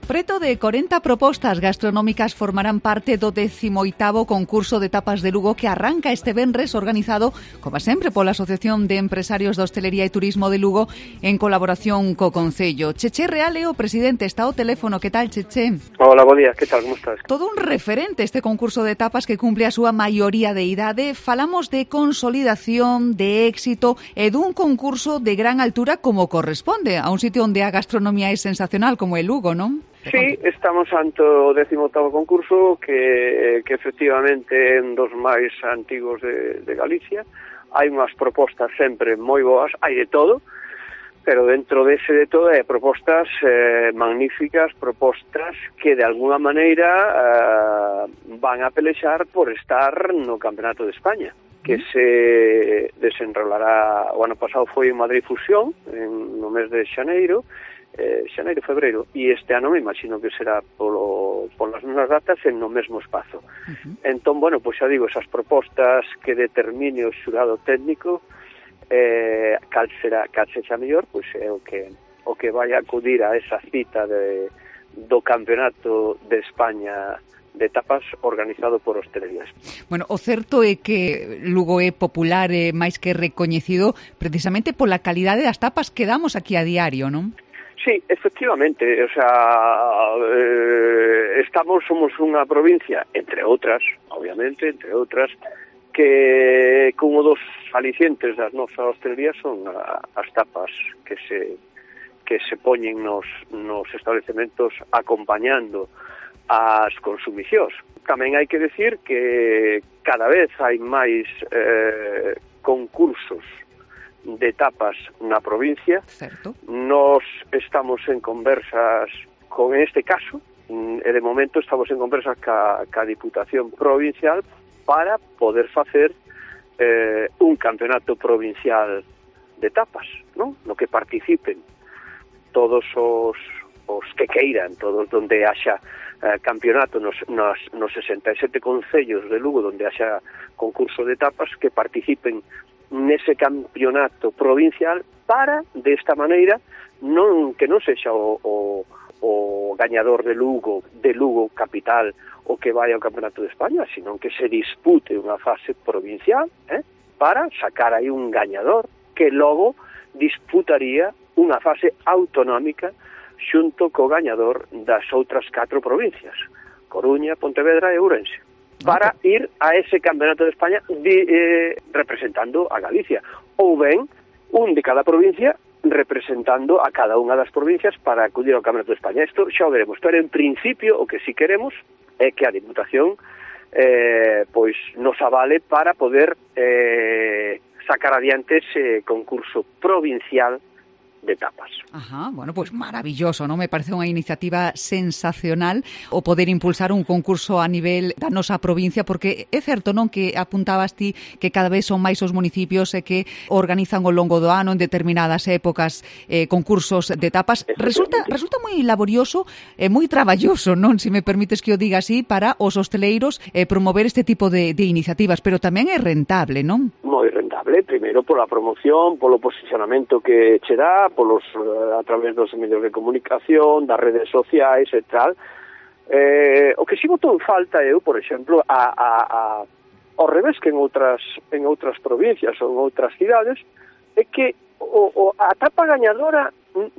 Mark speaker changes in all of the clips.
Speaker 1: Preto de 40 propostas gastronómicas formarán parte do 18º concurso de tapas de Lugo que arranca este venres, organizado, como sempre, pola Asociación de Empresarios de Hostelería e Turismo de Lugo en colaboración co Concello. Cheche Real é o presidente, está ao teléfono. Que tal, Cheche?
Speaker 2: Hola, bo día, que tal, como estás?
Speaker 1: Todo un referente este concurso de tapas que cumple a súa maioría de idade. Falamos de consolidación, de éxito e dun concurso de gran altura como corresponde a un sitio onde a gastronomía é sensacional como é Lugo, non?
Speaker 2: Sí, estamos ante o 18º concurso que efectivamente é un dos máis antigos de Galicia. Hai unhas propostas sempre moi boas, hai de todo, pero dentro dese de todo hai propostas magníficas, propostas que de alguna maneira van a pelexar por estar no Campeonato de España, que se desenrolará, o ano pasado foi en Madrid Fusión, no mes de xaneiro, febreiro, e este ano me imagino que será polas mesmas datas en no mesmo espazo. Entón, bueno, pois xa digo, esas propostas que determine o xurado técnico, cal sexa mellor, pois é o que vai acudir a esa cita do Campeonato de España de tapas organizado por Hostelerías.
Speaker 1: Bueno, o certo é que Lugo é popular e máis que recoñecido precisamente pola calidade das tapas que damos aquí a diario, non?
Speaker 2: Sí, efectivamente, o sea, somos unha provincia, entre outras, obviamente, que como dos alicientes das nosas hostelerías son as tapas que se poñen nos establecementos acompañando as consumicións. Tamén hai que decir que cada vez hai máis concursos de tapas na provincia.
Speaker 1: Certo.
Speaker 2: Nos estamos en conversas con este caso, e de momento estamos en conversas ca Diputación Provincial para poder facer un campeonato provincial de tapas, non? No que participen todos os que queiran, todos donde haxa campeonato nos 67 concellos de Lugo donde haxa concurso de tapas, que participen nese campeonato provincial para, desta maneira, que non sexa o gañador de Lugo capital o que vai ao Campeonato de España, sino que se dispute unha fase provincial para sacar aí un gañador que logo disputaría unha fase autonómica xunto co gañador das outras 4 provincias, Coruña, Pontevedra e Ourense, para ir a ese Campeonato de España representando a Galicia, ou ben un de cada provincia representando a cada unha das provincias para acudir ao Campeonato de España. Isto xa o veremos, pero en principio o que si queremos é que a Diputación pois nos avale para poder sacar adiante ese concurso provincial de tapas.
Speaker 1: Ajá, bueno, pues maravilloso, non? Me parece unha iniciativa sensacional o poder impulsar un concurso a nivel da nosa provincia, porque é certo, non, que apuntabas ti que cada vez son máis os municipios que organizan ao longo do ano en determinadas épocas concursos de tapas. Resulta moi laborioso e moi traballoso, non, se me permites que o diga así, para os hosteleiros promover este tipo de iniciativas, pero tamén é rentable, non?
Speaker 2: Moi rentable, primeiro pola promoción, polo posicionamento que che dá, a través dos medios de comunicación, das redes sociais e tal. O que si botou en falta eu, por exemplo, ao revés que en outras provincias ou en outras cidades, é que a tapa gañadora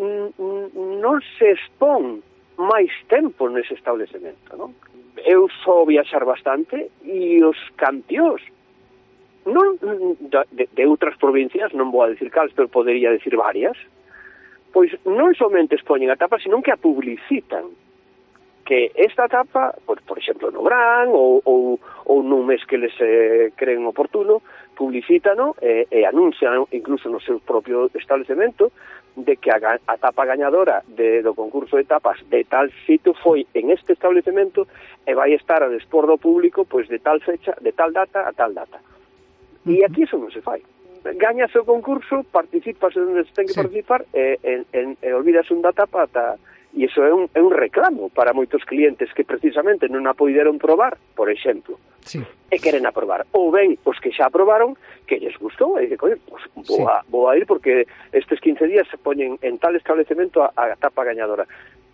Speaker 2: non se expón máis tempo nese establecemento, non? Eu só viaxar bastante e os campións non de outras provincias, non vou a decir cales, pero podería decir varias, pois non somente expoñen a tapa, senón que a publicitan. Que esta tapa, por exemplo, no Gran ou nun mes que les creen oportuno, publicitano e anuncian incluso no seu propio establecemento de que a tapa gañadora do concurso de tapas de tal sitio foi en este establecemento e vai estar a dispor do público pois de tal fecha, de tal data a tal data. E aquí eso non se fai. Gañas o concurso, participas onde se ten que participar e olvidas un da tapa e iso é un reclamo para moitos clientes que precisamente non a poideron probar, por exemplo, e queren aprobar. Ou ben, os que xa aprobaron, que lles gustou, e dicen, pues, vou a ir porque estes 15 días se poñen en tal establecemento a tapa gañadora.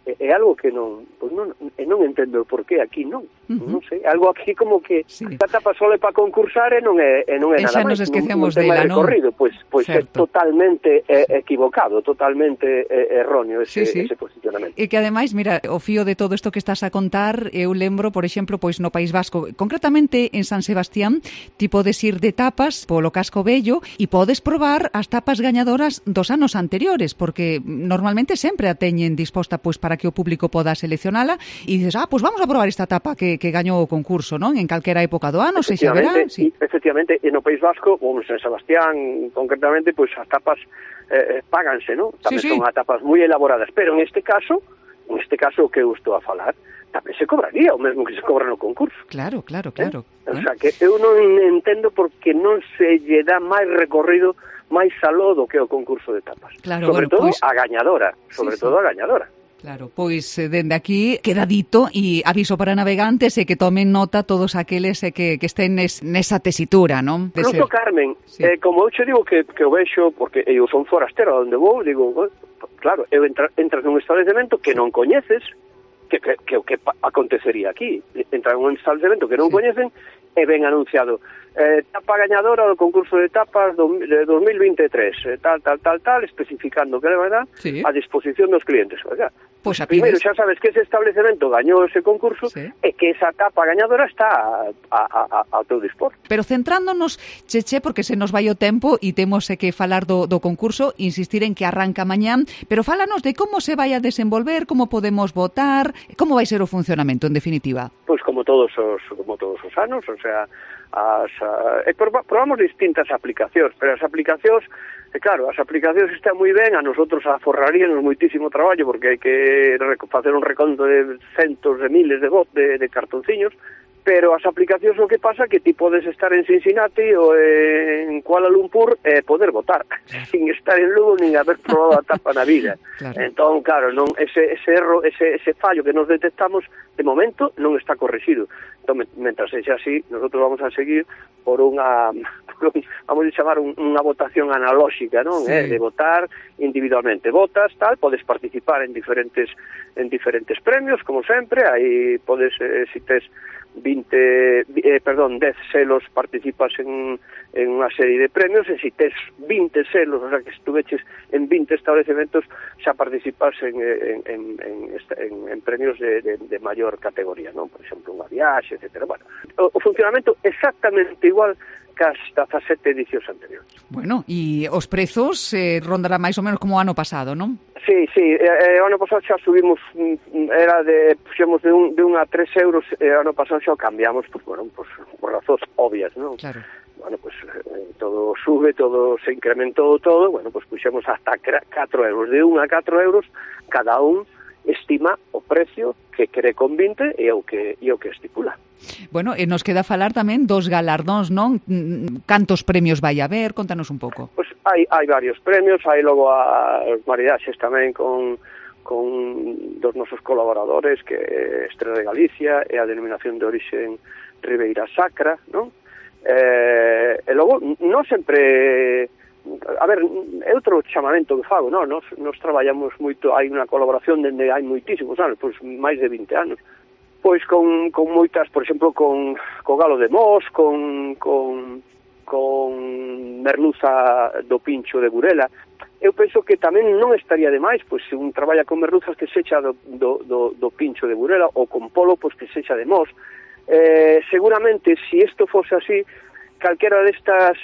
Speaker 2: é algo que non entendo o porqué aquí non. Non sei, algo aquí como que a tapa só é para concursar e non é nada máis.
Speaker 1: E xa nos esquecemos dela, non?
Speaker 2: Pois é totalmente equivocado, totalmente erróneo ese posicionamento.
Speaker 1: E que ademais, mira, o fío de todo isto que estás a contar, eu lembro, por exemplo, pois no País Vasco, concretamente en San Sebastián, ti podes ir de tapas polo casco vello e podes probar as tapas gañadoras dos anos anteriores, porque normalmente sempre a teñen disposta pois para que o público poda seleccionala e dices, pois vamos a probar esta tapa que gañou o concurso, non? En calquera época do ano, sexa verán.
Speaker 2: Efectivamente, e no País Vasco, ou en San Sebastián concretamente, pois as tapas páganse, non? Tamén son tapas moi elaboradas, pero en este caso o que eu estou a falar, tamén se cobraría o mesmo que se cobra no concurso.
Speaker 1: Claro.
Speaker 2: O sea, que eu non entendo porque non se lle dá máis recorrido, máis aló do que o concurso de tapas.
Speaker 1: Claro,
Speaker 2: sobre todo a gañadora, todo a gañadora.
Speaker 1: Claro, pois dende aquí queda dito e aviso para navegantes e que tomen nota todos aqueles que estén nesa tesitura, non?
Speaker 2: Incluso, Carmen, como eu che digo que o vexo, porque eu son forastero onde vou, digo, claro, entras nun establecemento que non coñeces, que acontecería aquí. Entran nun establecemento que non coñecen e ven anunciado tapa gañadora do concurso de tapas de 2023, tal, especificando que leva a disposición dos clientes. Oiga,
Speaker 1: pues
Speaker 2: primeiro xa sabes que ese establecemento gañou ese concurso e que esa tapa gañadora está ao teu dispor.
Speaker 1: Pero centrándonos, Cheche, porque se nos vai o tempo e temos que falar do concurso, insistir en que arranca mañán, pero fálanos de como se vai a desenvolver, como podemos votar, como vai ser o funcionamento, en definitiva.
Speaker 2: Pois como todos os anos, o sea, probamos distintas aplicacións, pero as aplicacións, claro, as aplicacións están moi ben, a nosotros aforraríanos moitísimo traballo porque hai que facer un reconto de centos de miles de cartonciños, pero as aplicacións o que pasa que ti podes estar en Cincinnati ou en Kuala Lumpur e poder votar, sin estar en Lugo nin haber probado a tapa na vida. Entón, claro, ese erro, ese fallo que nos detectamos, de momento non está corrixido. Entón, mentras sexa así, nosotros vamos a seguir por unha, vamos a chamar unha votación analóxica, non? De votar individualmente. Votas, podes participar en diferentes premios, como sempre, aí podes, si tes 10 selos, participas en unha serie de premios, e se tes 20 selos, o sea, que estuveches en 20 establecementos, xa participas en premios de maior categoría, non? Por exemplo, unha viaxe, etc. Bueno, o funcionamento exactamente igual que as 17 edicións anteriores.
Speaker 1: Bueno, e os prezos rondará máis ou menos como o ano pasado, non?
Speaker 2: Sí, o ano pasado xa subimos, puxemos de 1 a 3 euros, e o ano pasado xa cambiamos, por razóns obvias, non? Claro. Bueno, todo sube, todo se incrementou todo, bueno, puxemos hasta 4 euros, de 1 a 4 euros, cada un estima o precio que quere con 20 e o que estipula.
Speaker 1: Bueno, e nos queda falar tamén dos galardóns, non? Cantos premios vai haber? Contanos un pouco.
Speaker 2: Pois hai varios premios, hai logo as maridaxes tamén con dos nosos colaboradores, que é Estrela de Galicia e a denominación de orixen Ribeira Sacra, non? E logo, non sempre... A ver, é outro chamamento que fago, non? Nos traballamos moito, hai unha colaboración dende hai moitísimos anos, pois máis de 20 anos, pois con moitas, por exemplo, con Galo de Mos, con merluza do pincho de Burela. Eu penso que tamén non estaría de máis, pois se un traballa con merluzas, que sexa do pincho de Burela, ou con polo, pois que sexa de Mos. Seguramente, se isto fose así, calquera destas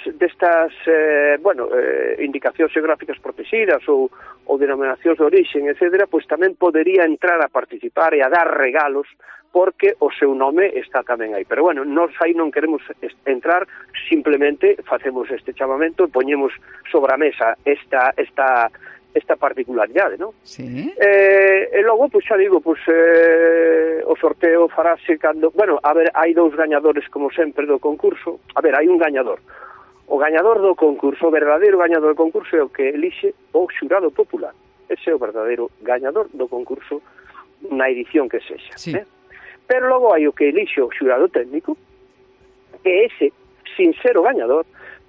Speaker 2: indicacións geográficas protegidas ou denominacións de origen, etc., pois tamén podería entrar a participar e a dar regalos, porque o seu nome está tamén aí. Pero bueno, nós aí non queremos entrar, simplemente facemos este chamamento e poñemos sobre a mesa esta particularidade, non?
Speaker 1: Sí.
Speaker 2: E logo, pois xa digo, o sorteo farase cando... Bueno, a ver, hai dous gañadores, como sempre, do concurso. A ver, hai un gañador. O gañador do concurso, o verdadeiro gañador do concurso, é o que elixe o xurado popular. Ese é o verdadeiro gañador do concurso na edición que sexa.
Speaker 1: Sí.
Speaker 2: Pero logo hai o que elixe o xurado técnico, que ese, sin ser o gañador,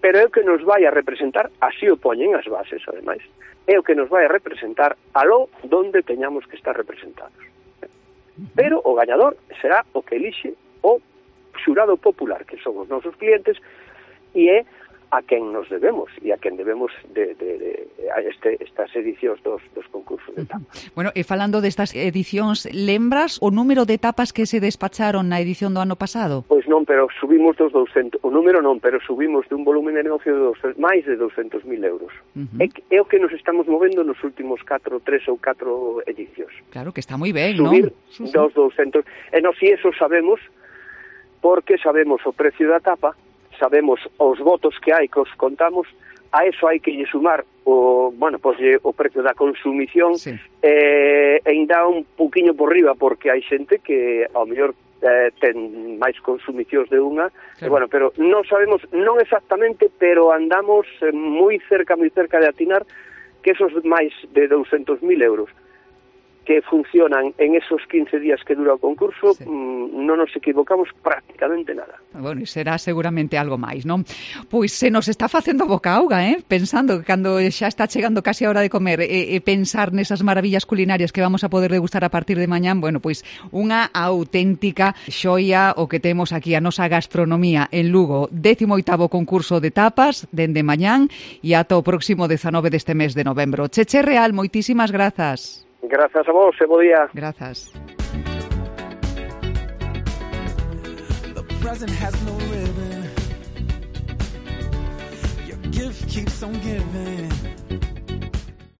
Speaker 2: pero é o que nos vai a representar, así o poñen as bases, ademais, é o que nos vai a representar aló donde teñamos que estar representados. Pero o gañador será o que elixe o xurado popular, que son os nosos clientes, e é a quen nos debemos e a quen debemos estas edicións dos concursos de tapas.
Speaker 1: Bueno, e falando destas edicións, lembras o número de tapas que se despacharon na edición do ano pasado?
Speaker 2: Pois non, pero subimos dos 200, o número non, pero subimos de un volumen de negocio de máis de 200.000 euros. É o que nos estamos movendo nos últimos 3 ou 4 edicións.
Speaker 1: Claro, que está moi ben,
Speaker 2: subir
Speaker 1: non?
Speaker 2: Dos 200, e nós si eso sabemos, porque sabemos o precio da tapa, sabemos os votos que hai, que os contamos, a eso hai que lle sumar o precio da consumición,
Speaker 1: sí.
Speaker 2: E ainda un poquinho por riba, porque hai xente que ao mellor ten máis consumicións de unha, claro. Pero non sabemos, non exactamente, pero andamos moi cerca de atinar que esos máis de 200.000 euros que funcionan en esos 15 días que dura o concurso, sí. Non nos equivocamos prácticamente nada.
Speaker 1: Bueno, e será seguramente algo máis, non? Pois se nos está facendo a boca auga, pensando que cando xa está chegando casi a hora de comer e pensar nesas maravillas culinarias que vamos a poder degustar a partir de mañán, bueno, pois unha auténtica xoia o que temos aquí a nosa gastronomía en Lugo, 18º concurso de tapas, dende mañán e ata o próximo 19 deste mes de novembro. Cheche Real, moitísimas grazas.
Speaker 2: Grazas a vos, e bo día.
Speaker 1: Grazas.
Speaker 3: The present has no ribbon. Your gift keeps on giving.